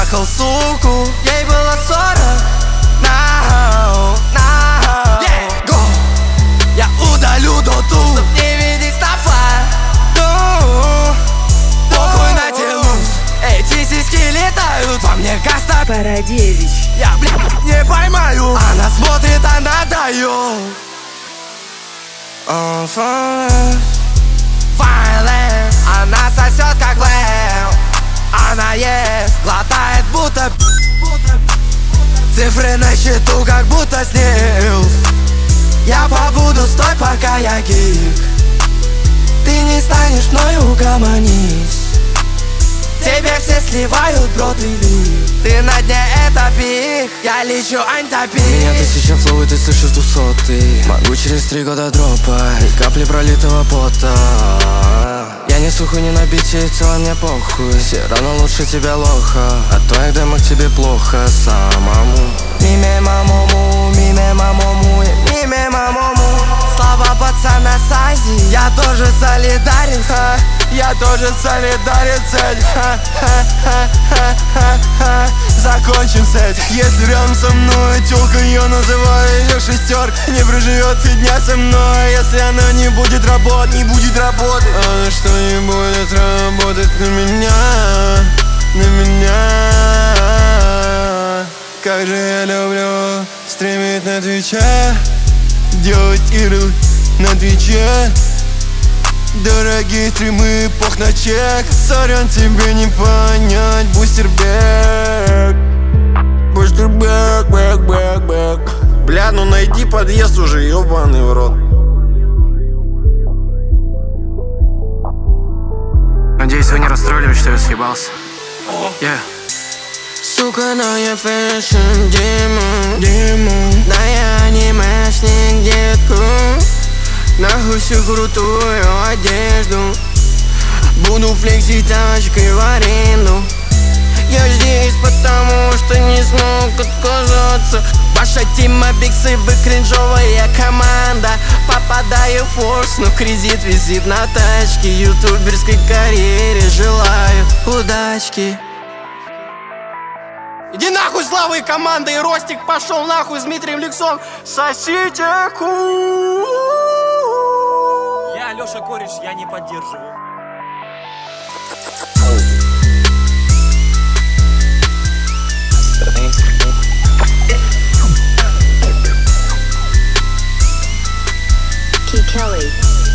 трахал суку, ей было 40. Now, go. Я удалю доту, чтоб не видеть стафа. Похуй на телус, эти сиськи летают во мне каста Парадевич. Я, блядь, не поймаю. Она смотрит, она дает. Violent. Она сосет как лев. Она ест, глотает будто цифры на счету, как будто снил. Я побуду, стой, пока я гик. Ты не станешь мною, угомонись. Тебе все сливают, бро, ты лик. Ты на дне, это пик. Я лечу антопик. Меня 1000 флоу, и ты слышишь 200. Могу через 3 года дропать и капли пролитого пота. Я не сухой, не на бите, и в целом мне похуй. Все равно лучше тебя лоха. От твоих демок тебе плохо самому. Миме мамому, миме мамому, миме мамому. Слава пацана с Азии. Я тоже солидарен, ха. Я тоже солидарен с этим. Закончим с этим. Если рядом со мной тёлка, я называю её шестёрк. Не проживет и дня со мной, если она не будет работать, не будет работать. Она что не будет работать на меня, на меня. Как же я люблю стримить на Твиче, делать игры на Твиче. Дорогие стримы, пох на чек. Сорян, тебе не понять, бустербек. Бустербек, бэк, бэк, бэк. Бля, ну найди подъезд уже, ёбаный в рот. Надеюсь, вы не расстроились, что я съебался. Сука, но я фэшн демон. Да я анимешник, детку. Нахуй всю крутую одежду. Буду флексить тачкой в аренду. Я здесь потому, что не смог отказаться. Ваша тима биксы, вы кринжовая команда. Попадаю в форс, но кредит висит на тачке. Ютуберской карьере желаю удачки. Иди нахуй, славы и команда, и Ростик пошел нахуй с Дмитрием Ликсом. Сосите ку. Я, Лёша Кореш, я не поддерживаю. Key Kelly.